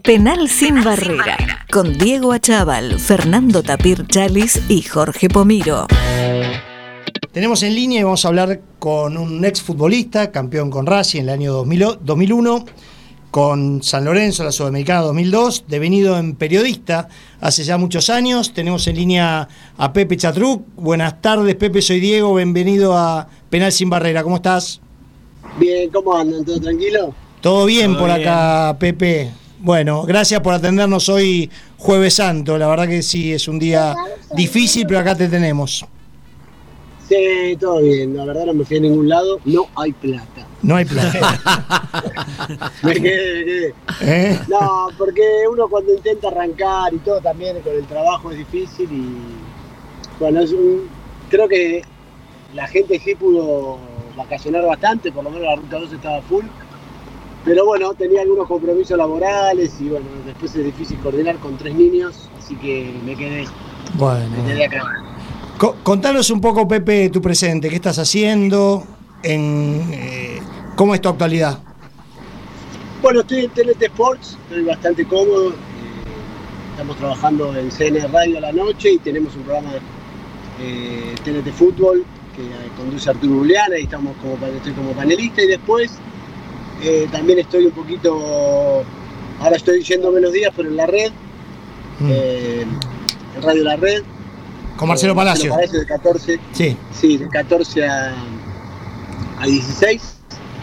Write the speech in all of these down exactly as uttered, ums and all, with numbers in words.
Penal sin barrera, con Diego Achával, Fernando Tapir Chalis y Jorge Pomiro. Tenemos en línea y vamos a hablar con un exfutbolista, campeón con Racing en el año dos mil uno, con San Lorenzo, la Sudamericana dos mil dos, devenido en periodista hace ya muchos años. Tenemos en línea a Pepe Chatruc. Buenas tardes, Pepe, soy Diego, bienvenido a Penal sin Barrera. ¿Cómo estás? Bien, ¿cómo andan? ¿Todo tranquilo? Todo bien Todo por bien. acá, Pepe. Bueno, gracias por atendernos hoy Jueves Santo. La verdad que sí, es un día difícil, pero acá te tenemos. Sí, todo bien. La verdad no me fui a ningún lado. No hay plata. No hay plata. me quedé, me quedé. ¿Eh? No, porque uno cuando intenta arrancar y todo también con el trabajo es difícil y bueno, es un, creo que la gente sí pudo vacacionar bastante, por lo menos la ruta dos estaba full. Pero bueno, tenía algunos compromisos laborales y bueno, después es difícil coordinar con tres niños, así que me quedé, Bueno. me quedé acá. Co- contanos un poco, Pepe, tu presente. ¿Qué estás haciendo? En, eh, ¿Cómo es tu actualidad? Bueno, estoy en T N T Sports, estoy bastante cómodo. Eh, estamos trabajando en C N Radio a la noche y tenemos un programa eh, T N T Fútbol que eh, conduce Arturo Uliana y estamos como, estoy como panelista y después eh, también estoy un poquito, ahora estoy yendo menos días, pero en la red, Mm. eh, en Radio La Red. Con Marcelo eh, Palacio. Palacio de catorce, Sí. sí, de catorce a, a dieciséis.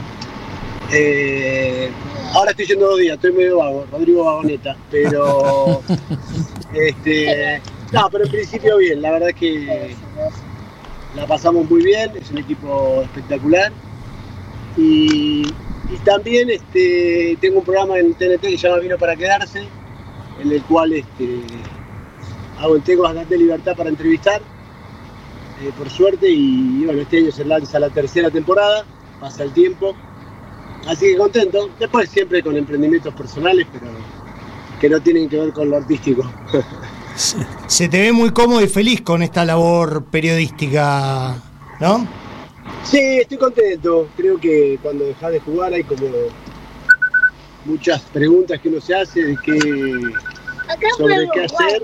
Eh, ahora estoy yendo dos días, estoy medio vago, Rodrigo Vagoneta, pero este, no, pero en principio bien, la verdad es que la pasamos muy bien, es un equipo espectacular y, y también este, tengo un programa en T N T que se llama Vino para Quedarse, en el cual este, hago tengo bastante libertad para entrevistar, eh, por suerte, y, y bueno, este año se lanza la tercera temporada, pasa el tiempo. Así que contento, después siempre con emprendimientos personales, pero que no tienen que ver con lo artístico. Se te ve muy cómodo y feliz con esta labor periodística, ¿no? Sí, estoy contento. Creo que cuando dejas de jugar hay como muchas preguntas que uno se hace de qué, sobre qué hacer.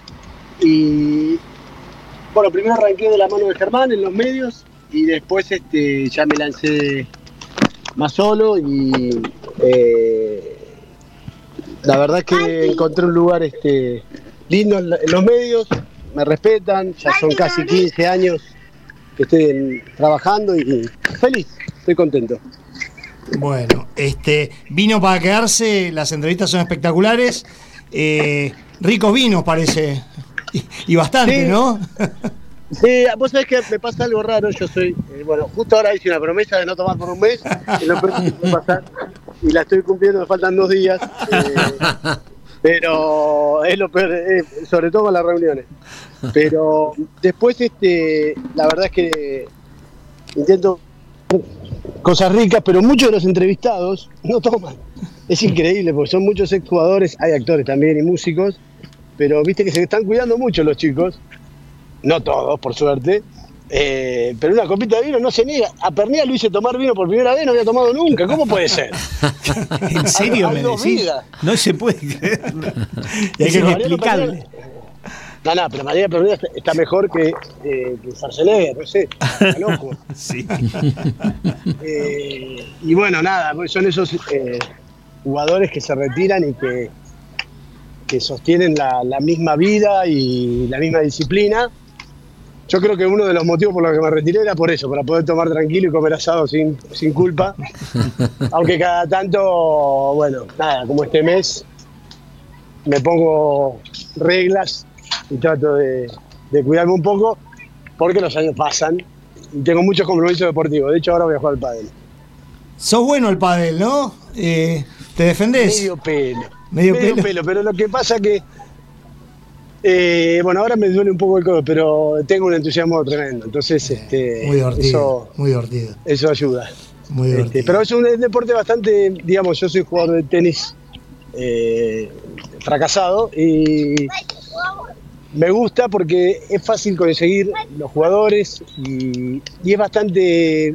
Y bueno, primero arranqué de la mano de Germán en los medios y después este, ya me lancé más solo y eh, la verdad que encontré un lugar este, lindo en, en los medios, me respetan, ya son casi quince años que estoy en, trabajando y feliz, estoy contento. Bueno, este vino para quedarse, las entrevistas son espectaculares, eh, ricos vinos parece, y, y bastante, Sí. ¿no? Sí, vos sabés que me pasa algo raro, yo soy, eh, bueno, justo ahora hice una promesa de no tomar por un mes, que no puede pasar, y la estoy cumpliendo, me faltan dos días, eh, pero es lo peor, eh, sobre todo con las reuniones. Pero después, este, la verdad es que intento cosas ricas, pero muchos de los entrevistados no toman. Es increíble, porque son muchos exjugadores, hay actores también y músicos, pero viste que se están cuidando mucho los chicos. No todos, por suerte, eh, pero una copita de vino no se niega. A Pernilla lo hice tomar vino por primera vez, no había tomado nunca. ¿Cómo puede ser? ¿En serio me decís? No se puede creer. Y hay que explicarle. No, no, pero María Pernilla está mejor que, eh, que Schwarzenegger, no sé. Está loco. Sí. Eh, y bueno, nada, son esos eh, jugadores que se retiran y que, que sostienen la, la misma vida y la misma disciplina. Yo creo que uno de los motivos por los que me retiré era por eso, para poder tomar tranquilo y comer asado sin, sin culpa. Aunque cada tanto, bueno, nada, como este mes me pongo reglas y trato de, de cuidarme un poco porque los años pasan y tengo muchos compromisos deportivos. De hecho, ahora voy a jugar al pádel. Sos bueno el pádel, ¿no? Eh, ¿Te defendés? Medio pelo. Medio, Medio pelo. pelo, pero lo que pasa que Eh, bueno, ahora me duele un poco el codo, pero tengo un entusiasmo tremendo, entonces este, Muy divertido, eso, muy divertido. eso ayuda. Muy divertido. Este, pero es un deporte bastante, digamos, yo soy jugador de tenis eh, fracasado y me gusta porque es fácil conseguir los jugadores y, y es bastante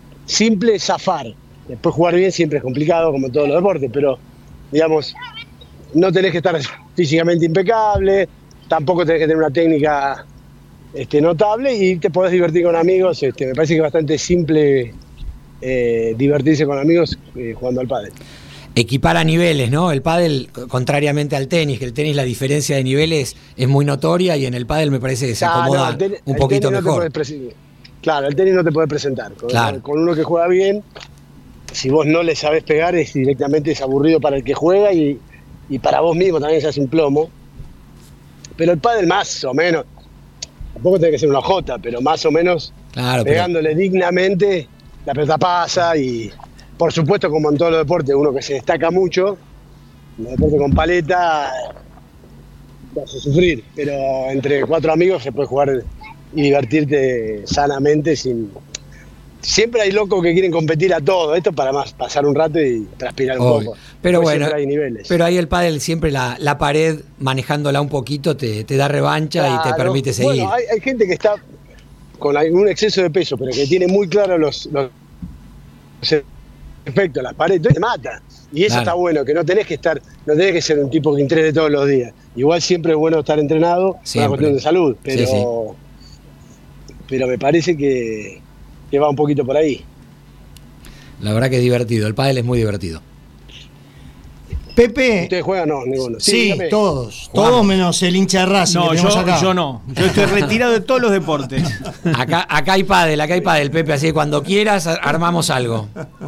simple zafar. Después jugar bien siempre es complicado, como todos los deportes, pero digamos, no tenés que estar físicamente impecable, tampoco tenés que tener una técnica este, notable y te podés divertir con amigos. Este, me parece que es bastante simple eh, divertirse con amigos eh, jugando al pádel. Equipar a niveles, ¿no? El pádel, contrariamente al tenis, que el tenis la diferencia de niveles es muy notoria y en el pádel me parece que se acomoda ah, no, ten, un poquito no mejor. Claro, el tenis no te puede presentar. Con, claro. con uno que juega bien, si vos no le sabés pegar, es directamente es aburrido para el que juega y, y para vos mismo también se hace un plomo. Pero el pádel más o menos, tampoco tiene que ser una jota, pero más o menos claro, pegándole pero... dignamente, la pelota pasa y... Por supuesto, como en todos los deportes, uno que se destaca mucho, en el deporte con paleta, te hace sufrir, pero entre cuatro amigos se puede jugar y divertirte sanamente. Sin Siempre hay locos que quieren competir a todo, esto para más pasar un rato y transpirar un Obvio. poco. Pero Después bueno, hay niveles. Pero ahí el pádel siempre la, la pared, manejándola un poquito, te, te da revancha claro, y te permite seguir. Bueno, hay, hay gente que está con algún exceso de peso, pero que tiene muy claro los... los Perfecto, las paredes, entonces te mata. Y eso claro. Está bueno, que no tenés que estar, no tenés que ser un tipo que entrene todos los días. Igual siempre es bueno estar entrenado, es una cuestión de salud, pero, sí, sí. pero me parece que, que va un poquito por ahí. La verdad que es divertido, el pádel es muy divertido. Pepe. ¿Ustedes juegan? No, ninguno. Sí, sí todos. Jugamos. Todos menos el hincha de Racing. No, que yo, acá. yo no. Yo estoy retirado de todos los deportes. Acá, acá hay pádel, acá hay pádel, Pepe, así que cuando quieras armamos algo.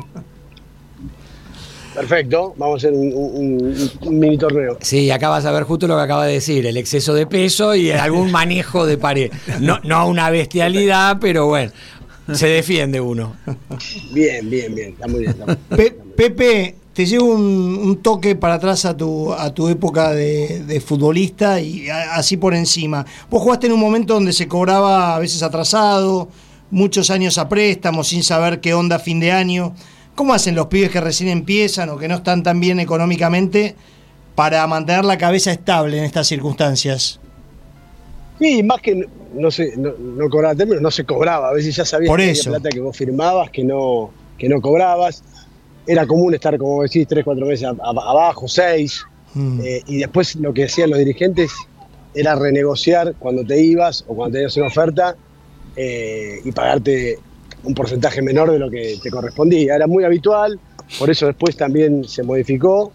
Perfecto, vamos a hacer un, un, un mini torneo. Sí, acá vas a ver justo lo que acaba de decir, el exceso de peso y algún manejo de pared. No, no una bestialidad, pero bueno, se defiende uno. Bien, bien, bien, está muy bien. Está muy bien. Pe- Pepe, te llevo un, un toque para atrás a tu, a tu época de, de futbolista y a, así por encima. Vos jugaste en un momento donde se cobraba a veces atrasado, muchos años a préstamo, sin saber qué onda fin de año. ¿Cómo hacen los pibes que recién empiezan o que no están tan bien económicamente para mantener la cabeza estable en estas circunstancias? Sí, más que no se no, no cobraba términos, no se cobraba. A veces ya sabías Por que eso. había plata que vos firmabas, que no, que no cobrabas. Era común estar, como decís, tres, cuatro meses a, a, abajo, seis. Mm. Eh, y después lo que hacían los dirigentes era renegociar cuando te ibas o cuando tenías una oferta eh, y pagarte un porcentaje menor de lo que te correspondía. Era muy habitual, por eso después también se modificó.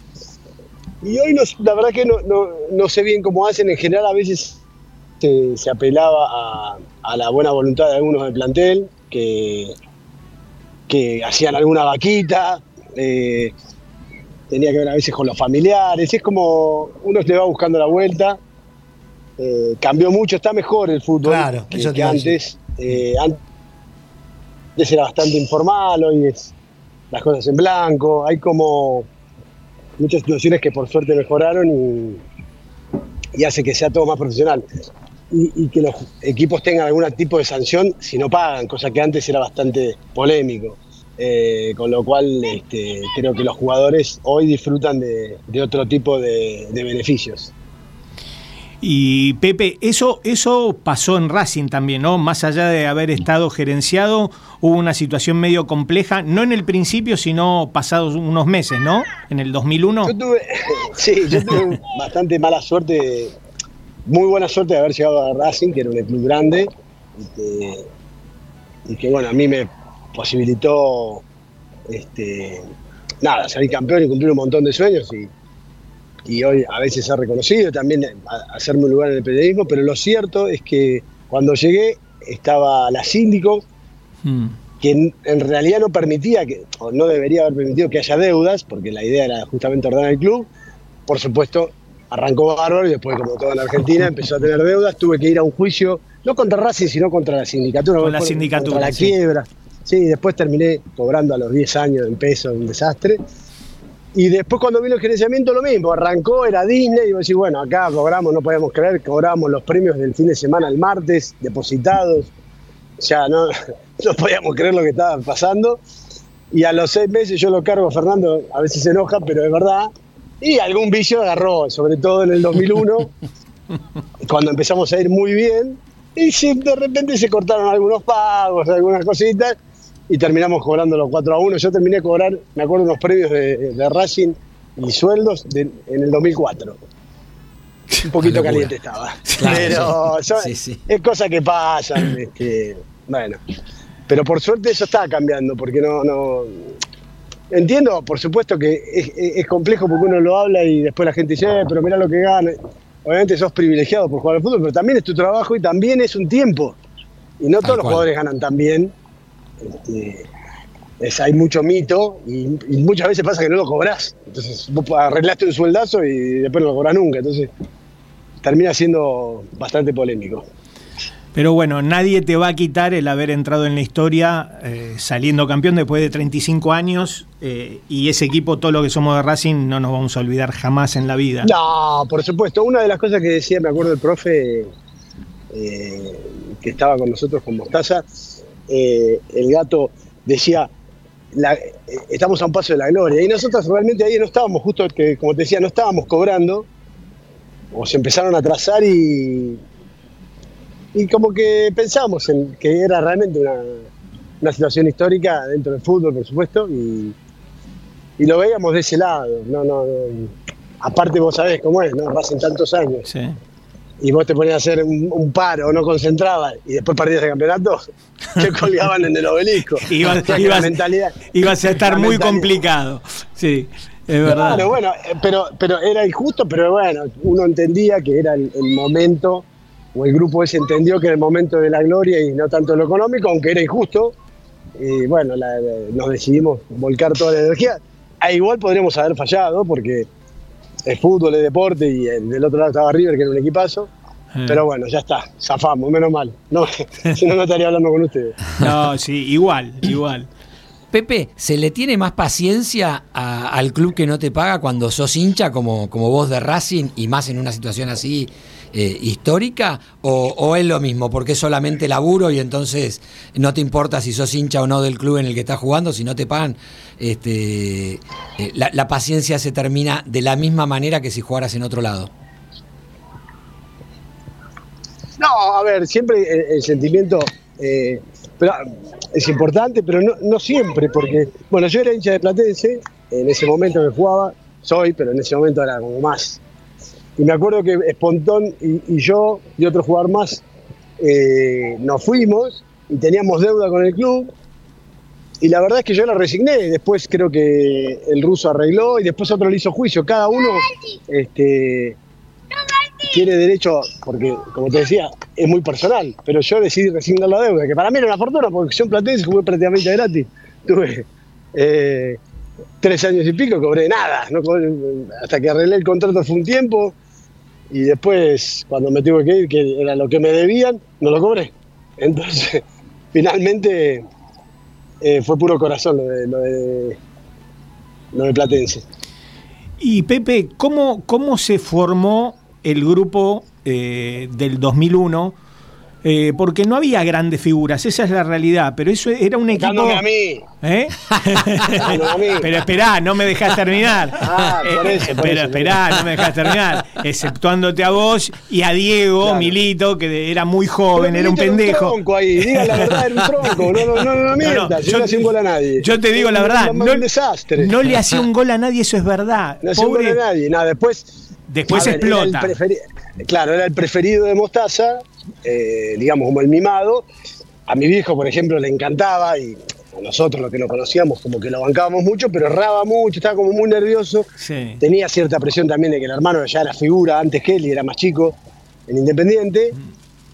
Y hoy no, la verdad que no, no, no sé bien cómo hacen. En general a veces se, se apelaba a, a la buena voluntad de algunos del plantel, que, que hacían alguna vaquita, eh, tenía que ver a veces con los familiares. Es como uno le va buscando la vuelta. Eh, cambió mucho, está mejor el fútbol claro, que, que antes. Eh, antes Antes era bastante informal, hoy es las cosas en blanco, hay como muchas situaciones que por suerte mejoraron y, y hace que sea todo más profesional. Y, y que los equipos tengan algún tipo de sanción si no pagan, cosa que antes era bastante polémico. Eh, con lo cual este, creo que los jugadores hoy disfrutan de, de otro tipo de, de beneficios. Y Pepe, eso, eso pasó en Racing también, ¿no? Más allá de haber estado gerenciado, hubo una situación medio compleja, no en el principio, sino pasados unos meses, ¿no? En el dos mil uno. Yo tuve, sí, yo tuve bastante mala suerte, muy buena suerte de haber llegado a Racing, que era un club grande, y que, y que bueno, a mí me posibilitó este, nada, salir campeón y cumplir un montón de sueños y y hoy a veces se ha reconocido también hacerme un lugar en el periodismo, pero lo cierto es que cuando llegué estaba la síndico, mm. que en, en realidad no permitía, que, o no debería haber permitido que haya deudas, porque la idea era justamente ordenar el club. Por supuesto, arrancó bárbaro y después, como toda la Argentina, empezó a tener deudas. Tuve que ir a un juicio, no contra Racing, sino contra la sindicatura. Con la sindicatura, contra la sí. quiebra. Sí, después terminé cobrando a los diez años en peso, un desastre. Y después cuando vino el gerenciamiento lo mismo, arrancó, era Disney, y vos decís, bueno, acá cobramos, no podíamos creer, cobramos los premios del fin de semana el martes, depositados, o sea, no, no podíamos creer lo que estaba pasando. Y a los seis meses yo lo cargo, Fernando, a veces se enoja, pero es verdad, y algún vicio agarró, sobre todo en el dos mil uno, cuando empezamos a ir muy bien, y se, de repente se cortaron algunos pagos, algunas cositas, y terminamos cobrando los cuatro a uno. Yo terminé de cobrar, me acuerdo, unos premios de, de Racing y sueldos de, en el dos mil cuatro. Un poquito caliente estaba. Claro, pero sí. Son, sí, sí. Es cosa que pasan. Este, bueno, pero por suerte eso está cambiando, porque no... no entiendo, por supuesto que es, es complejo porque uno lo habla y después la gente dice, eh, pero mirá lo que gana. Obviamente sos privilegiado por jugar al fútbol, pero también es tu trabajo y también es un tiempo. Y no todos los jugadores ganan tan bien. Este, es, hay mucho mito y, y muchas veces pasa que no lo cobrás. Entonces vos arreglaste un sueldazo y después no lo cobrás nunca. Entonces termina siendo bastante polémico. Pero bueno, nadie te va a quitar el haber entrado en la historia eh, saliendo campeón después de treinta y cinco años eh, y ese equipo, todo lo que somos de Racing, no nos vamos a olvidar jamás en la vida. No, por supuesto. Una de las cosas que decía, me acuerdo el profe eh, que estaba con nosotros con Mostaza, eh, el Gato decía, la, eh, estamos a un paso de la gloria. Y nosotros realmente ahí no estábamos, justo que, como te decía, no estábamos cobrando, o se empezaron a trazar y... Y como que pensamos en que era realmente una, una situación histórica dentro del fútbol, por supuesto, y, y lo veíamos de ese lado. No, no, no. Aparte vos sabés cómo es, ¿no? Pasan tantos años. Sí. Y vos te ponías a hacer un, un paro, no concentrabas, y después perdías el campeonato, te colgaban en el obelisco. Ibas, o sea, ibas, mentalidad, ibas a estar muy complicado. Sí, es verdad. Claro, bueno, pero, pero era injusto, pero bueno, uno entendía que era el, el momento, o el grupo ese entendió que era el momento de la gloria y no tanto lo económico, aunque era injusto. Y bueno, la, la, nos decidimos volcar toda la energía. E igual podríamos haber fallado, porque el fútbol es deporte y el, del otro lado estaba River, que era un equipazo. Eh. Pero bueno, ya está, zafamos, menos mal. No, si no, no estaría hablando con ustedes. No, sí, igual, igual. Pepe, ¿se le tiene más paciencia a, al club que no te paga cuando sos hincha, como, como vos de Racing, y más en una situación así eh, histórica? O, ¿O es lo mismo, porque es solamente laburo y entonces no te importa si sos hincha o no del club en el que estás jugando? Si no te pagan, este, eh, la, la paciencia se termina de la misma manera que si jugaras en otro lado. No, a ver, siempre el, el sentimiento... Eh, pero es importante, pero no, no siempre, porque, bueno, yo era hincha de Platense, en ese momento que jugaba, soy, pero en ese momento era como más. Y me acuerdo que Espontón y, y yo y otro jugador más eh, nos fuimos y teníamos deuda con el club, y la verdad es que yo la resigné. Después creo que el ruso arregló y después otro le hizo juicio. Cada uno este, tiene derecho, porque como te decía, es muy personal, pero yo decidí resignar la deuda, que para mí era una fortuna, porque yo en Platense jugué prácticamente gratis. Tuve eh, tres años y pico, cobré nada, no cobré, hasta que arreglé el contrato fue un tiempo, y después, cuando me tuve que ir, que era lo que me debían, no lo cobré. Entonces, finalmente, eh, fue puro corazón lo de, lo de, lo de Platense. Y Pepe, ¿cómo, cómo se formó el grupo eh, del dos mil uno? Eh, porque no había grandes figuras, esa es la realidad, pero eso era un equipo... Dándome a mí. ¿Eh? Dándome a mí. Pero esperá, no me dejás terminar. Ah, por eso, por pero eso. esperá, no me dejás terminar. Exceptuándote a vos y a Diego, claro. Milito, que era muy joven, pero era un pendejo. Era un tronco ahí, diga la verdad, era un tronco, no, no, no, no mientas, no, no, yo no hacía un gol a nadie. Yo te digo la verdad, no, no, un desastre. No le hacía un gol a nadie, eso es verdad. No hacía un gol a nadie, nada, después... Después ver, explota. Era preferi- claro, era el preferido de Mostaza, eh, digamos como el mimado. A mi viejo, por ejemplo, le encantaba, y a nosotros los que lo conocíamos como que lo bancábamos mucho, pero erraba mucho, estaba como muy nervioso. Sí. Tenía cierta presión también de que el hermano ya era figura antes que él y era más chico en Independiente. Mm.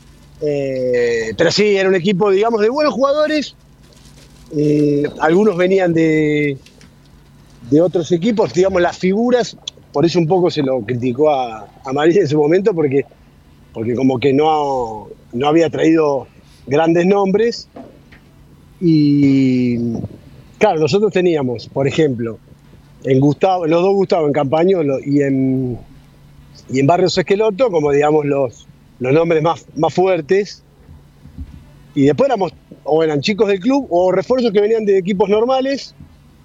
Eh, pero sí, era un equipo, digamos, de buenos jugadores. Eh, algunos venían de, de otros equipos, digamos, las figuras. Por eso un poco se lo criticó a, a María en su momento, porque, porque como que no, no había traído grandes nombres. Y claro, nosotros teníamos, por ejemplo, en Gustavo, los dos Gustavo, en Campañolo y en, y en Barrios Esqueloto, como digamos los, los nombres más, más fuertes. Y después éramos, o eran chicos del club, o refuerzos que venían de equipos normales,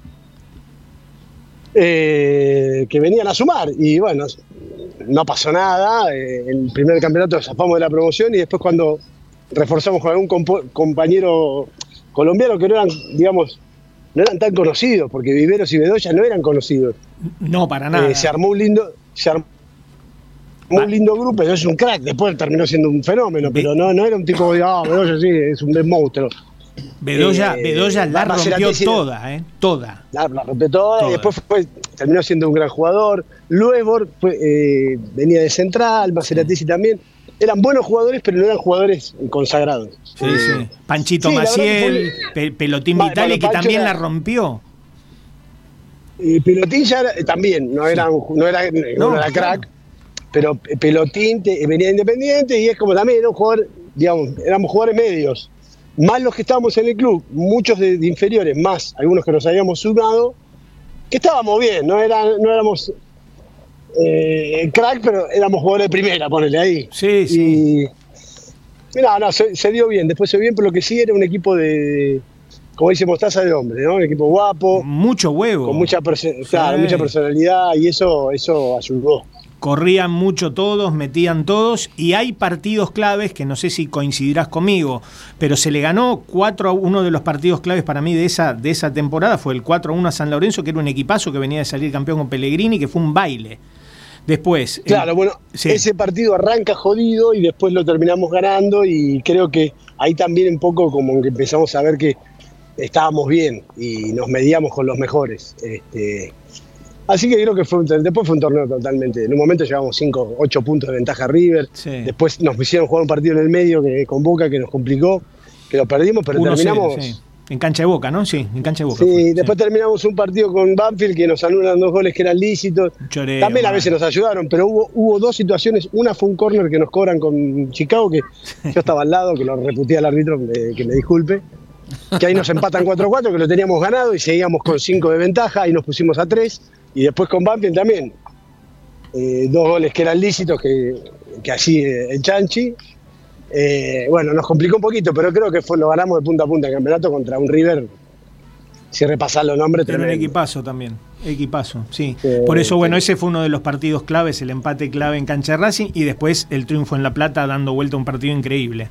Eh, que venían a sumar, y bueno, no pasó nada. Eh, el primer campeonato zafamos de la promoción, y después cuando reforzamos con algún compo- compañero colombiano que no eran, digamos, no eran tan conocidos, porque Viveros y Bedoya no eran conocidos. No, para nada. Eh, se armó un lindo, se armó ah. un lindo grupo, Bedoya es un crack, después terminó siendo un fenómeno, pero no, no era un tipo de, ah, Bedoya sí, es un monstruo. Bedoya, eh, Bedoya la rompió toda, ¿eh? Toda. La, la rompió toda, toda, y después fue, terminó siendo un gran jugador. Luevor fue, eh, venía de central, Maceratesi también. Eran buenos jugadores, pero no eran jugadores consagrados. Sí, eh, sí. Panchito sí, Maciel, fue, Pelotín Vitale, bueno, que también era, la rompió. Y Pelotín ya era, también, no era, no era, no, no era crack, claro. Pero Pelotín te, venía Independiente y es como también era un jugador, digamos, éramos jugadores medios. Más los que estábamos en el club, muchos de, de inferiores, más algunos que nos habíamos sumado, que estábamos bien, no, era, no éramos eh, crack, pero éramos jugadores de primera, ponele ahí. Sí, sí. Y, no, no, se, se dio bien, después se dio bien, pero lo que sí era un equipo de, como dice Mostaza, de hombre, ¿no? Un equipo guapo. Mucho huevo. Con mucha, perso- sí. claro, mucha personalidad y eso, eso ayudó. Corrían mucho todos, metían todos, y hay partidos claves que no sé si coincidirás conmigo, pero se le ganó cuatro a uno de los partidos claves para mí de esa, de esa temporada, fue el cuatro a uno a San Lorenzo, que era un equipazo que venía de salir campeón con Pellegrini, que fue un baile. Después... Claro, el, bueno, sí. Ese partido arranca jodido y después lo terminamos ganando y creo que ahí también un poco como que empezamos a ver que estábamos bien y nos medíamos con los mejores. Este... Así que creo que fue un, después fue un torneo totalmente. En un momento llevamos cinco, ocho puntos de ventaja a River. Sí. Después nos hicieron jugar un partido en el medio que con Boca que nos complicó, que lo perdimos, pero Uno terminamos. Sí, sí. En cancha de Boca, ¿no? Sí, en cancha de Boca. Sí, fue, después sí. terminamos un partido con Banfield que nos anulan dos goles que eran lícitos. Choreo, También a veces nos ayudaron, pero hubo, hubo dos situaciones. Una fue un córner que nos cobran con Chicago, que yo estaba al lado, que lo reputé al árbitro, que, que me disculpe. Que ahí nos empatan cuatro a cuatro, que lo teníamos ganado y seguíamos con cinco de ventaja, ahí nos pusimos a tres. Y después con Banfield también, eh, dos goles que eran lícitos, que, que así eh, el Chanchi. Eh, bueno, nos complicó un poquito, pero creo que fue, lo ganamos de punta a punta el campeonato contra un River. Si repasás los nombres... Pero un equipazo también, equipazo, sí. Eh, Por eso, bueno, ese fue uno de los partidos claves, el empate clave en cancha de Racing, y después el triunfo en La Plata dando vuelta a un partido increíble.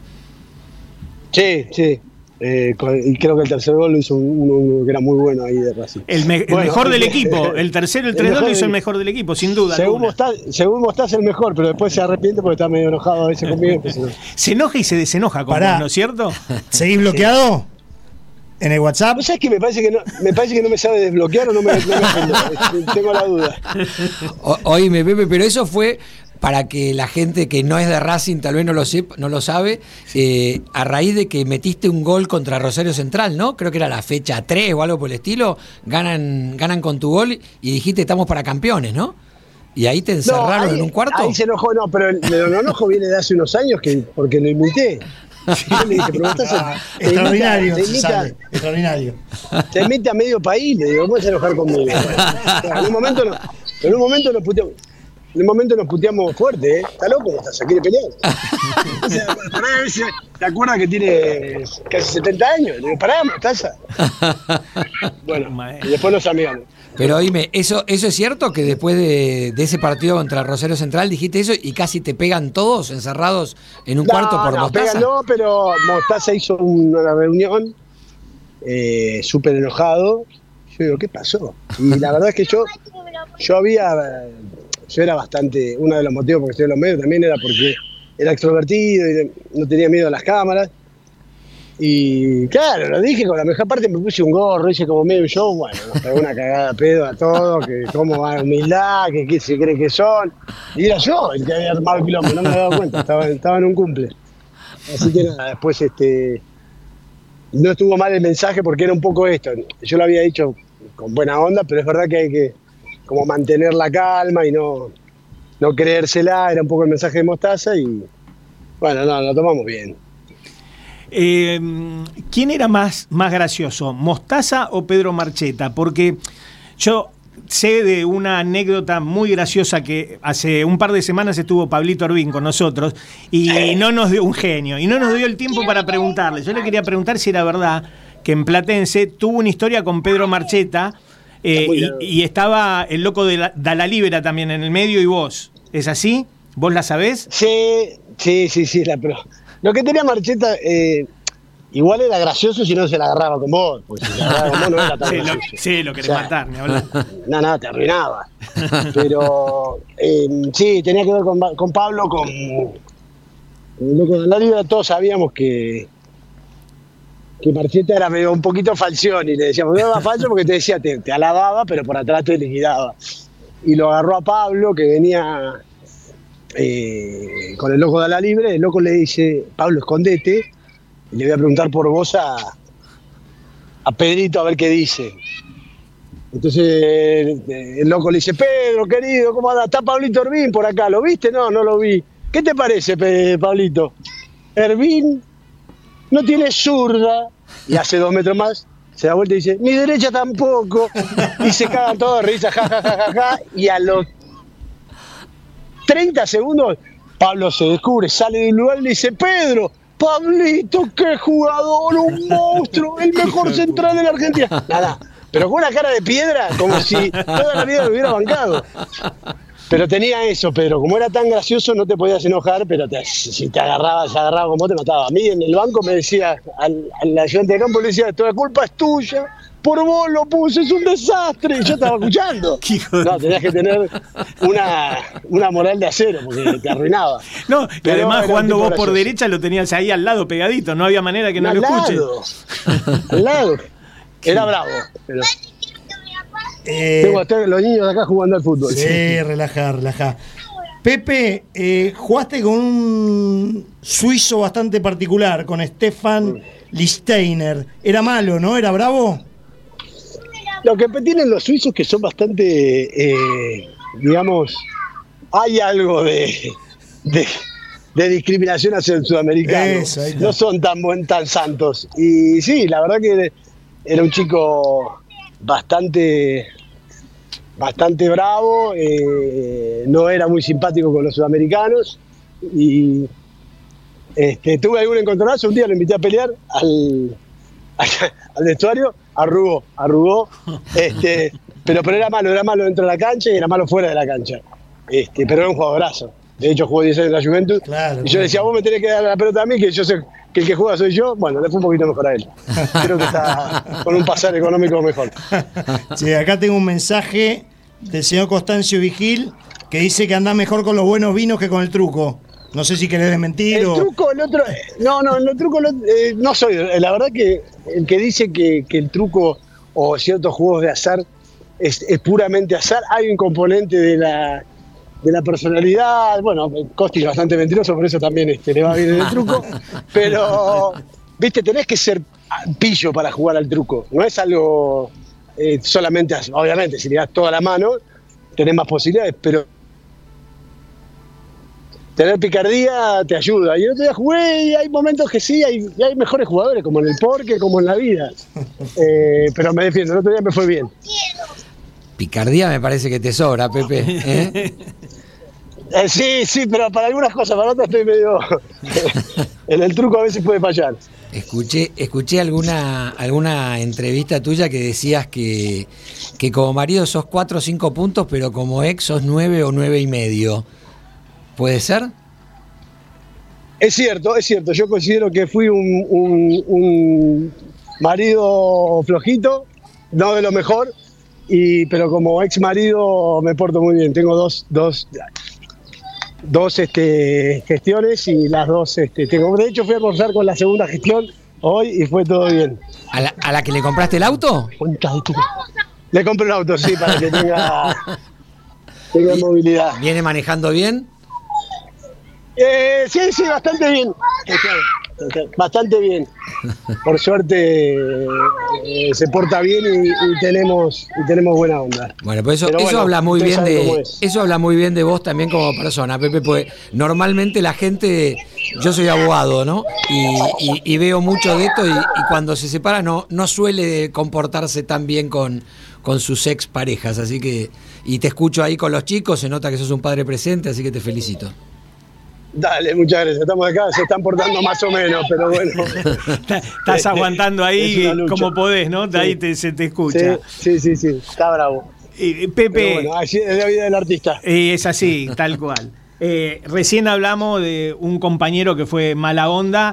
Sí, sí. Eh, y creo que el tercer gol lo hizo uno, uno que era muy bueno ahí de Racing. El, me, bueno, el mejor del equipo, el tercero, el tres dos lo hizo el mejor del equipo, sin duda. Según Mostaza, según Mostaza el mejor, pero después se arrepiente porque está medio enojado a veces conmigo. Pues, no. Se enoja y se desenoja con vos, ¿no es cierto? ¿Seguís bloqueado? ¿En el WhatsApp? ¿No sabes que me parece que no me parece que no me sabe desbloquear o no me, no me tengo la duda? O, oíme, Pepe, pero eso fue para que la gente que no es de Racing tal vez no lo sepa, no lo sabe, eh, a raíz de que metiste un gol contra Rosario Central, ¿no? Creo que era la fecha tres o algo por el estilo, ganan, ganan con tu gol y dijiste estamos para campeones, ¿no? Y ahí te encerraron no, ahí, en un cuarto. Ahí se enojó, no, pero el, el enojo viene de hace unos años que porque lo imité. Yo le dije, pero estás a, extraordinario, te imita, sale, extraordinario. Te emite a medio país, le digo, ¿cómo vas a enojar conmigo? Bueno, en un momento no, en un momento nos puteamos. En un momento nos puteamos fuerte, ¿eh? Está loco, se quiere pelear. O sea, pará, ¿te acuerdas que tiene casi setenta años? Le digo, pará, Mostaza. Bueno, y después nos amigamos. Pero oíme, ¿eso, ¿eso es cierto que después de, de ese partido contra Rosario Central dijiste eso y casi te pegan todos encerrados en un no, cuarto por no, Mostaza? Pegan, no, pero Mostaza hizo una reunión eh, súper enojado. Yo digo, ¿qué pasó? Y la verdad es que yo, yo había... Yo era bastante, uno de los motivos por que estoy en los medios también era porque era extrovertido y no tenía miedo a las cámaras. Y claro, lo dije con la mejor parte, me puse un gorro, hice como medio show, bueno, nos pegó una cagada de pedo a todos, que cómo va la humildad, que qué se cree que son. Y era yo el que había armado el quilombo, no me había dado cuenta, estaba, estaba en un cumple. Así que nada, después este no estuvo mal el mensaje porque era un poco esto. Yo lo había dicho con buena onda, pero es verdad que hay que como mantener la calma y no, no creérsela, era un poco el mensaje de Mostaza y bueno, no, lo tomamos bien. Eh, ¿Quién era más, más gracioso, Mostaza o Pedro Marcheta? Porque yo sé de una anécdota muy graciosa que hace un par de semanas estuvo Pablito Orbín con nosotros y no nos dio un genio, y no nos dio el tiempo para preguntarle. Yo le quería preguntar si era verdad que en Platense tuvo una historia con Pedro Marcheta. Eh, y, y estaba el loco de la, de la Libera también en el medio y vos. ¿Es así? ¿Vos la sabés? Sí, sí, sí, sí. La, pero lo que tenía Marcheta, eh, igual era gracioso si no se la agarraba con vos, porque si se la agarraba con vos no era tan Sí, lo, gracioso. sí, lo querés O sea, matar, ni hablar. No, no, te arruinaba. Pero eh, sí, tenía que ver con, con Pablo, con, con el loco de la Libra. Todos sabíamos que, que Marcheta era medio un poquito falsión y le decíamos, no era falso porque te decía, te, te alababa, pero por atrás te liquidaba. Y lo agarró a Pablo, que venía eh, con el loco de la Libre. El loco le dice, Pablo, escondete, y le voy a preguntar por vos a, a Pedrito a ver qué dice. Entonces el loco le dice, Pedro, querido, ¿cómo anda? Está Pablito Hervín por acá, ¿lo viste? No, no lo vi. ¿Qué te parece, Pablito? Hervín no tiene zurda, y hace dos metros más, se da vuelta y dice, mi derecha tampoco, y se cagan todos de risa, ja, ja, ja, ja, ja, y a los treinta segundos, Pablo se descubre, sale del lugar y le dice, Pedro, Pablito, qué jugador, un monstruo, el mejor central de la Argentina. Nada, pero con una cara de piedra, como si toda la vida lo hubiera bancado. Pero tenía eso, Pedro, como era tan gracioso no te podías enojar, pero te, si te agarraba, se agarraba como te mataba. A mí en el banco me decía, al, al ayudante de campo le decía, toda la culpa es tuya, por vos lo puse, es un desastre. Y yo estaba escuchando. No, tenías que tener una, una moral de acero, porque te arruinaba. No, y pero además jugando vos por gracioso. derecha lo tenías ahí al lado pegadito, no había manera que no al lo escuches. lado, al lado. Era bravo, pero... Eh, Tengo a estar los niños de acá jugando al fútbol. sí, relaja, relaja. Pepe, eh, jugaste con un suizo bastante particular, con Stefan Lichtsteiner. Era malo, ¿no? ¿Era bravo? Lo que tienen los suizos que son bastante, eh, digamos, hay algo de, de, de discriminación hacia el sudamericano. Eso, ahí está. No son tan buen, tan santos. Y sí, la verdad que era un chico bastante, bastante bravo, eh, no era muy simpático con los sudamericanos y este, tuve algún encontronazo. Un día lo invité a pelear al, al, al vestuario, arrugó, arrugó, este, pero, pero era malo, era malo dentro de la cancha y era malo fuera de la cancha, este, pero era un jugadorazo. De hecho jugó diez años en la Juventus, Claro, y yo claro. decía, vos me tenés que dar la pelota a mí, que yo sé que el que juega soy yo. Bueno, le fue un poquito mejor a él. Creo que está con un pasar económico mejor. Sí, acá tengo un mensaje del señor Constancio Vigil que dice que andás mejor con los buenos vinos que con el truco. No sé si querés desmentir El o... truco, el otro. No, no, el truco lo- eh, no soy. La verdad que el que dice que, que el truco o ciertos juegos de azar es, es puramente azar, hay un componente de la, de la personalidad. Bueno, Costi es bastante mentiroso, por eso también este, le va bien en el truco. Pero, viste, tenés que ser pillo para jugar al truco. No es algo eh, solamente, obviamente, si le das toda la mano, tenés más posibilidades, pero tener picardía te ayuda. Y el otro día jugué y hay momentos que sí, hay, y hay mejores jugadores, como en el porque, como en la vida. Eh, pero me defiendo, el otro día me fue bien. Picardía me parece que te sobra, Pepe. ¿eh? Eh, sí, sí, pero para algunas cosas, para otras estoy medio... en el truco a veces puede fallar. Escuché, escuché alguna, alguna entrevista tuya que decías que, que como marido sos cuatro o cinco puntos, pero como ex sos nueve o nueve y medio. ¿Puede ser? Es cierto, es cierto. Yo considero que fui un, un, un marido flojito, no de lo mejor, y, pero como ex marido me porto muy bien. Tengo dos, dos, dos este, gestiones y las dos este, tengo. De hecho, fui a almorzar con la segunda gestión hoy y fue todo bien. ¿A la, a la que le compraste el auto? Le compré un auto, sí, para que tenga, tenga movilidad. ¿Viene manejando bien? Eh, sí, sí, bastante bien. Bastante bien. Por suerte eh, se porta bien y, y tenemos y tenemos buena onda. Bueno, pues eso, Pero eso bueno, habla muy ustedes bien saben cómo de es. eso habla muy bien de vos también como persona, Pepe, porque normalmente la gente, yo soy abogado, ¿no? Y, y- y veo mucho de esto y, y cuando se separa no, no suele comportarse tan bien con, con sus ex parejas, así que, y te escucho ahí con los chicos, se nota que sos un padre presente, así que te felicito. Dale, muchas gracias. Estamos acá, se están portando más o menos, pero bueno. Estás aguantando Es ahí una lucha. como podés, ¿no? De Sí. ahí te, se te escucha. Sí, sí, sí, sí, está bravo. Eh, Pero Pepe, bueno, así es la vida del artista. eh, es así, tal cual. Eh, recién hablamos de un compañero que fue mala onda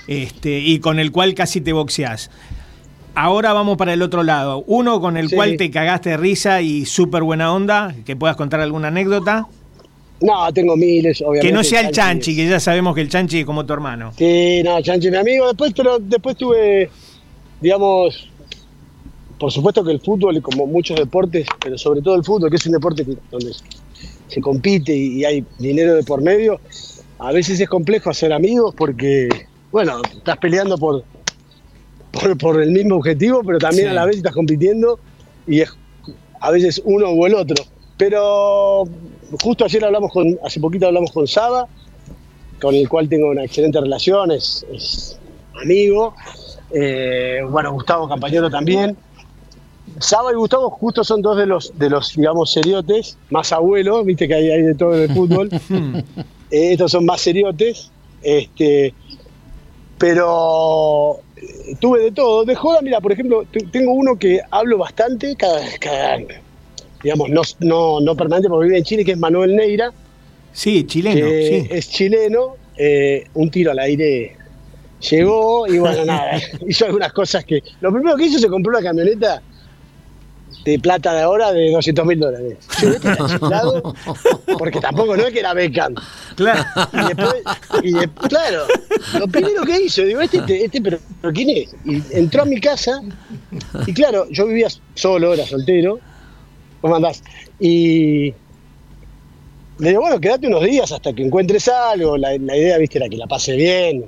este, y con el cual casi te boxeás. Ahora vamos para el otro lado. Uno con el sí. cual te cagaste de risa y súper buena onda, que puedas contar alguna anécdota. No, tengo miles, obviamente. Que no sea el Chanchi, que ya sabemos que el Chanchi es como tu hermano. Sí, no, Chanchi es mi amigo. Después, pero después tuve, digamos, por supuesto que el fútbol, como muchos deportes, pero sobre todo el fútbol, que es un deporte que, donde se compite y hay dinero de por medio, a veces es complejo hacer amigos porque, bueno, estás peleando por... Por, por el mismo objetivo, pero también sí. a la vez estás compitiendo y es a veces uno o el otro. Pero justo ayer hablamos con, hace poquito hablamos con Saba, con el cual tengo una excelente relación, es, es amigo. Eh, bueno, Gustavo Campañolo también. Saba y Gustavo justo son dos de los, de los digamos, seriotes, más abuelos, viste que hay, hay de todo en el fútbol. eh, estos son más seriotes. Este, pero tuve de todo. De joda, mira, por ejemplo, t- tengo uno que hablo bastante, cada, cada digamos, no, no, no permanente porque vive en Chile, que es Manuel Neira. Sí, chileno, sí. Es chileno, eh, un tiro al aire llegó y bueno, nada, hizo algunas cosas que... Lo primero que hizo, se compró una camioneta de plata de ahora de doscientos mil dólares. Yo era chiflado, porque tampoco no es que era Beckham. Claro. Y después, y de, claro, lo primero que hizo, digo, este, este, este pero, pero ¿quién es? Y entró a mi casa, y claro, yo vivía solo, era soltero, ¿cómo andás? Y le digo, bueno, quédate unos días hasta que encuentres algo, la, la idea, viste, era que la pase bien.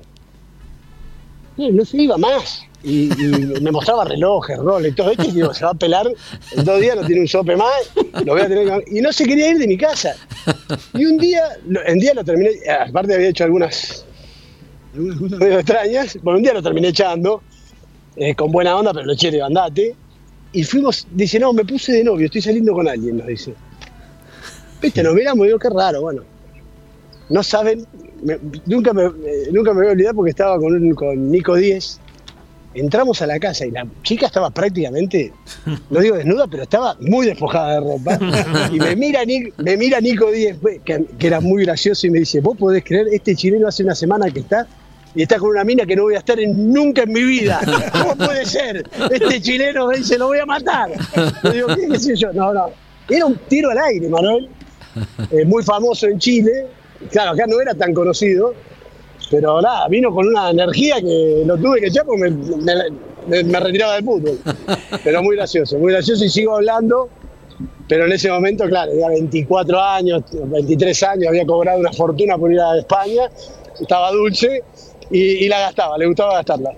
No, no se iba más. Y, y me mostraba relojes, roles y todo esto, y digo, se va a pelar, en dos días no tiene un sope más, lo voy a tener que... Y no se quería ir de mi casa. Y un día, en día lo terminé, aparte había hecho algunas, algunas cosas medio extrañas, bueno, un día lo terminé echando, eh, con buena onda, pero lo eché de andate, y fuimos, dice, no, me puse de novio, estoy saliendo con alguien, nos dice. Viste, nos miramos y digo, qué raro, bueno. No saben, me, nunca, me, eh, nunca me voy a olvidar porque estaba con, un, con Nico Díez. Entramos a la casa y la chica estaba prácticamente, no digo desnuda, pero estaba muy despojada de ropa. Y me mira, me mira Nico Díez, que, que era muy gracioso, y me dice, vos podés creer, este chileno hace una semana que está, y está con una mina que no voy a estar en, nunca en mi vida. ¿Cómo puede ser? Este chileno me dice, lo voy a matar. Yo digo, ¿qué, qué sé yo? No, no. Era un tiro al aire, Manuel. Eh, muy famoso en Chile. Claro, acá no era tan conocido. Pero nada, vino con una energía que lo tuve que echar porque me, me, me retiraba del fútbol. Pero muy gracioso, muy gracioso y sigo hablando. Pero en ese momento, claro, tenía veinticuatro años, veintitrés años, había cobrado una fortuna por ir a España, estaba dulce y, y la gastaba, le gustaba gastarla.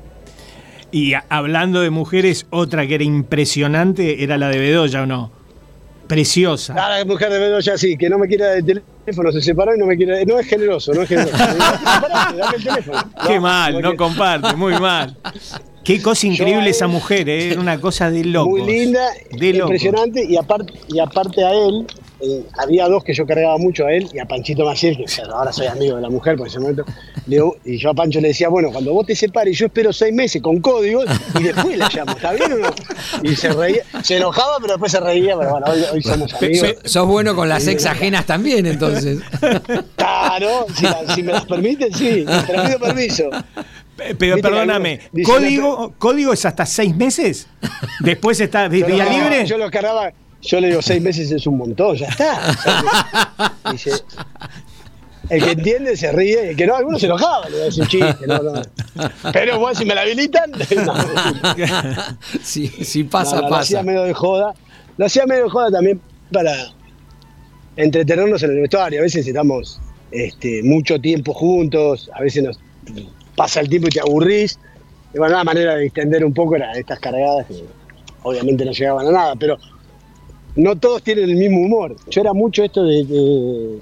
Y a, hablando de mujeres, otra que era impresionante era la de Bedoya, ¿o no? Preciosa. Ah, la mujer de Bedoya sí, que no me quiere del teléfono, se separó y no me quiere, no es generoso, no es generoso. Separate, dame el teléfono. Qué no, mal, no que... comparte, muy mal. Qué cosa increíble esa mujer, ¿eh? Era una cosa de loco. Muy linda, de impresionante, y aparte, y aparte a él, eh, había dos que yo cargaba mucho a él, y a Panchito Maciel, que o sea, ahora soy amigo de la mujer por ese momento, le digo, y yo a Pancho le decía, bueno, cuando vos te separes, yo espero seis meses con códigos, y después la llamo, ¿está bien o no? Y se reía, se enojaba, pero después se reía, pero bueno, hoy, hoy somos amigos. Sos bueno con las ex ajenas también, entonces. Claro, si, la, si me las permiten, sí, pero pido permiso. Pero perdóname, ¿código, ¿código es hasta seis meses? ¿Después está vía no, libre? Yo lo cargaba, yo le digo seis meses es un montón, ya está. O sea, dice, el que entiende se ríe, el que no, algunos se enojaban, le decía un chiste, no, no. Pero bueno, si me la habilitan, no. Si, si pasa, no, no, pasa. Lo hacía medio de joda, lo hacía medio de joda también para entretenernos en el vestuario. A veces estamos este, mucho tiempo juntos, a veces nos pasa el tiempo y te aburrís. Y bueno, una manera de distender un poco era estas cargadas que obviamente no llegaban a nada, pero no todos tienen el mismo humor. Yo era mucho esto de de,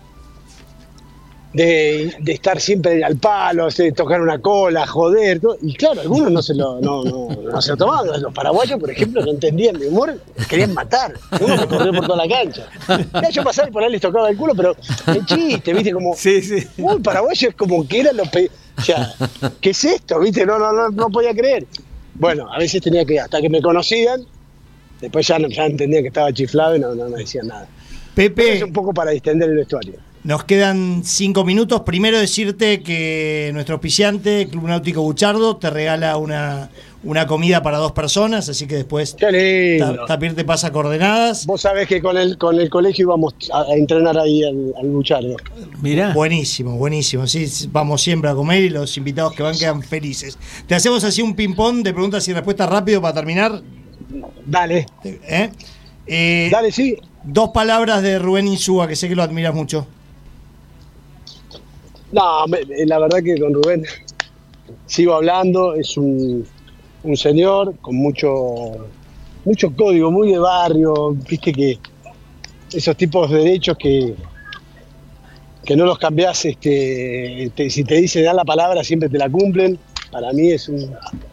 de, de estar siempre al palo, de tocar una cola, joder, todo. Y claro, algunos no se lo, no, no, no se lo tomaban. Los paraguayos, por ejemplo, no entendían mi humor, querían matar. Uno me corrió por toda la cancha. Ya yo pasaba y por ahí les tocaba el culo, pero en chiste, viste, como sí, sí. Uy, paraguayo es como que eran los pe... O sea, ¿qué es esto? ¿Viste? No, no, no, no podía creer. Bueno, a veces tenía que, hasta que me conocían, después ya, no, ya entendían que estaba chiflado y no, no me decían nada. Pepe. Es un poco para distender el vestuario. Nos quedan cinco minutos. Primero decirte que nuestro auspiciante, Club Náutico Buchardo, te regala una, una comida para dos personas, así que después Qué lindo. Tapir te pasa coordenadas. Vos sabés que con el, con el colegio íbamos a, a entrenar ahí al, al Buchardo. Mirá. Buenísimo, buenísimo. Sí, vamos siempre a comer y los invitados que van quedan felices. Te hacemos así un ping-pong de preguntas y respuestas rápido para terminar. Dale. ¿Eh? Eh, Dale, sí. Dos palabras de Rubén Insúa, que sé que lo admiras mucho. No, me, la verdad que con Rubén sigo hablando, es un, un señor con mucho, mucho código, muy de barrio, viste que esos tipos de derechos que, que no los cambiás, este, te, si te dicen dan la palabra siempre te la cumplen, para mí es un...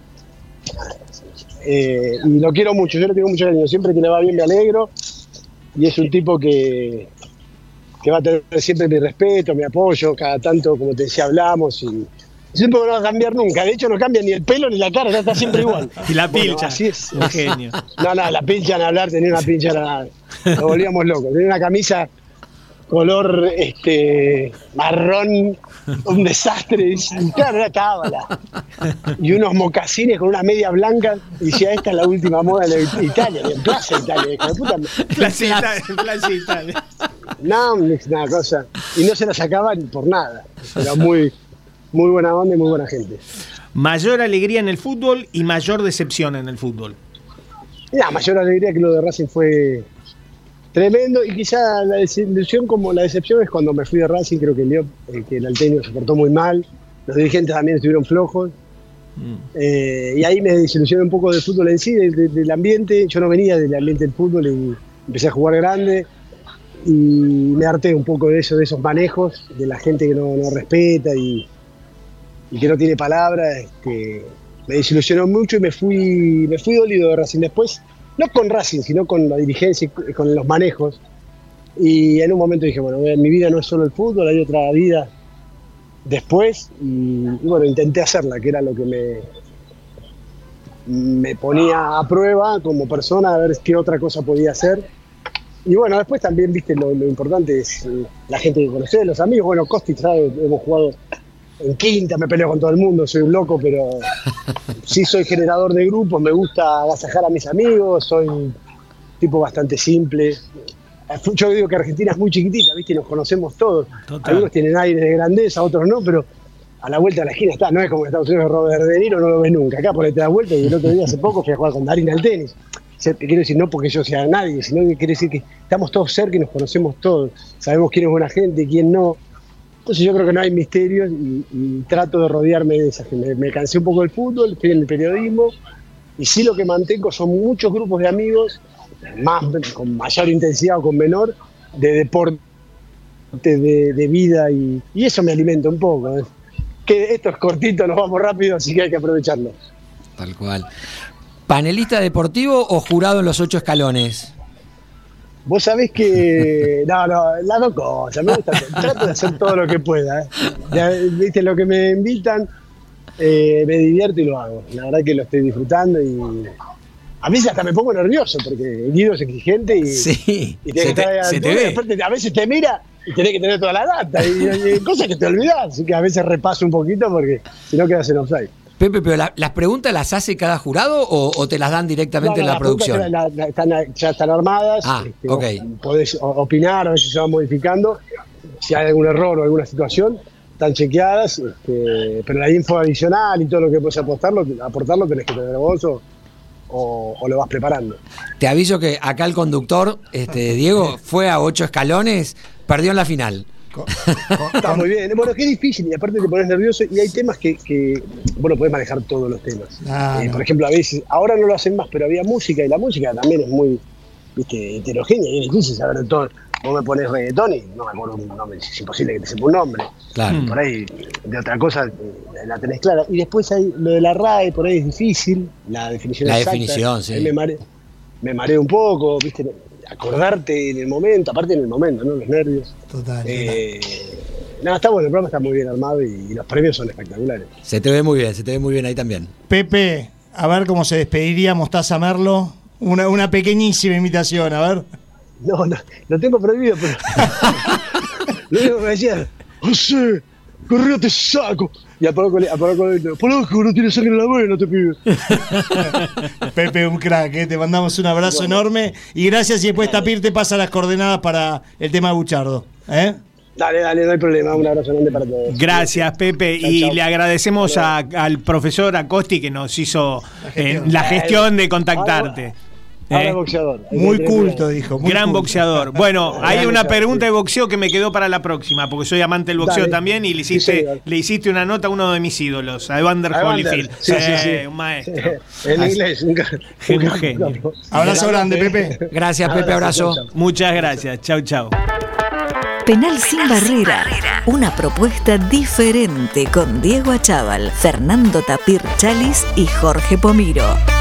Eh, y lo quiero mucho, yo le tengo mucho cariño, siempre que le va bien me alegro, y es un tipo que... que va a tener siempre mi respeto, mi apoyo, cada tanto, como te decía, hablamos y siempre no va a cambiar nunca. De hecho, no cambia ni el pelo ni la cara, ya está siempre igual. Y la Bueno, pilcha. así es. Un genio. No, no, la pincha en hablar, tenía una pincha, era, nos volvíamos locos. Tenía una camisa color este marrón, un desastre, y claro, era cábala. Y unos mocasines con una media blanca, y decía, esta es la última moda de Italia, en Plaza Italia, hijo de puta. Plaza Italia, Plaza Italia. No, una cosa. Y no se la sacaban por nada. Era muy, muy buena onda y muy buena gente. Mayor alegría en el fútbol y mayor decepción en el fútbol. La mayor alegría que lo de Racing fue tremendo. Y quizá la decepción, como la decepción es cuando me fui de Racing, creo que el, Leo, eh, que el Alteño se portó muy mal. Los dirigentes también estuvieron flojos. Mm. Eh, y ahí me desilusioné un poco del fútbol en sí, de, de, del ambiente. Yo no venía del ambiente del fútbol y empecé a jugar grande. Y me harté un poco de eso, de esos manejos, de la gente que no, no respeta y, y que no tiene palabra. Este, me desilusionó mucho y me fui, me fui dolido de Racing. Después, no con Racing, sino con la dirigencia y con los manejos. Y en un momento dije, bueno, mi vida no es solo el fútbol, hay otra vida después. Y, y bueno, intenté hacerla, que era lo que me, me ponía a prueba como persona, a ver qué otra cosa podía hacer. Y bueno, después también, viste, lo, lo importante es eh, la gente que conocés, los amigos. Bueno, Costi, ¿sabes? Hemos jugado en quinta, me peleo con todo el mundo, soy un loco, pero sí soy generador de grupos, me gusta agasajar a mis amigos, soy un tipo bastante simple. Yo digo que Argentina es muy chiquitita, viste, y nos conocemos todos. Total. Algunos tienen aire de grandeza, otros no, pero a la vuelta de la esquina está. No es como en Estados Unidos, Robert De Niro no lo ves nunca. Acá por ahí te das vuelta y el otro día hace poco fui a jugar con Darina al tenis. Quiero decir, no porque yo sea nadie, sino que quiere decir que estamos todos cerca y nos conocemos todos. Sabemos quién es buena gente, quién no. Entonces yo creo que no hay misterios y, y trato de rodearme de esa gente. Me, me cansé un poco del fútbol, estoy en el periodismo y sí lo que mantengo son muchos grupos de amigos, más con mayor intensidad o con menor, de deporte, de, de vida y, y eso me alimenta un poco. ¿eh? Que esto es cortito, nos vamos rápido, así que hay que aprovecharlo. Tal cual. ¿Panelista deportivo o jurado en los ocho escalones? Vos sabés que... No, no, las dos cosas. Me gusta, trato de hacer todo lo que pueda. ¿eh? Ya, viste, lo que me invitan, eh, me divierto y lo hago. La verdad que lo estoy disfrutando y... A veces hasta me pongo nervioso porque Guido es exigente y... Sí, y se te, a, se te ve. Después, a veces te mira y tenés que tener toda la data y, y, y cosas que te olvidás. Así que a veces repaso un poquito porque si no quedas en offside. Pepe, pero la, ¿las preguntas las hace cada jurado o, o te las dan directamente no, no, en la producción? La, la, están, ya están armadas, ah, este, okay. Podés opinar, a veces se van modificando, si hay algún error o alguna situación, están chequeadas, este, pero la info adicional y todo lo que puedes aportarlo, aportarlo tenés que tener vos o, o, o lo vas preparando. Te aviso que acá el conductor, este, Diego, fue a ocho escalones, perdió en la final. Con, con, Está muy bien. Bueno, es que es difícil y aparte te pones nervioso y hay temas que, que bueno, podés manejar todos los temas. Ah, eh, no. Por ejemplo, a veces, ahora no lo hacen más, pero había música y la música también es muy, viste, heterogénea y es difícil saber de todo. Vos me pones reggaetón y no me acuerdo un nombre, es imposible que te sepa un nombre. Claro. Por ahí, de otra cosa, la tenés clara. Y después hay lo de la R A E, por ahí es difícil, la definición La exacta. definición, sí. Ahí me mareo, me mareo un poco, viste, acordarte en el momento, aparte en el momento, ¿no? Los nervios. Total. Eh, no, está bueno, el programa está muy bien armado y, y los premios son espectaculares. Se te ve muy bien, se te ve muy bien ahí también. Pepe, a ver cómo se despediría Mostaza Merlo. Una, una pequeñísima invitación, a ver. No, no, lo tengo prohibido, pero... Lo único que me decía, José, correo te saco. Y a poco le a poco le digo, por ojo, no tiene sangre en la mano, te pido. Pepe, un crack, ¿eh? Te mandamos un abrazo bueno. enorme y gracias. Y después Tapir te pasa las coordenadas para el tema de Buchardo. ¿eh? Dale, dale, no hay problema. Un abrazo grande para todos. Gracias, Pepe. Chau, y chau. Le agradecemos a, al profesor Acosti que nos hizo la gestión, eh, la gestión de contactarte. Ahora ¿Eh? boxeador. Muy culto, dijo. Muy Gran culto. boxeador. Bueno, hay una boxeador, pregunta de boxeo que me quedó para la próxima, porque soy amante del boxeo Dale. también y le hiciste, sí, le hiciste una nota a uno de mis ídolos, a Evander Holyfield. Sí, sí, sí. Un maestro. Sí. En inglés. Un, un, un genio. Abrazo grande, Pepe. Gracias, Pepe. Abrazo. Muchas gracias. Chau, chau. Penal sin barrera. Una propuesta diferente con Diego Achával, Fernando Tapir Chalis y Jorge Pomiro.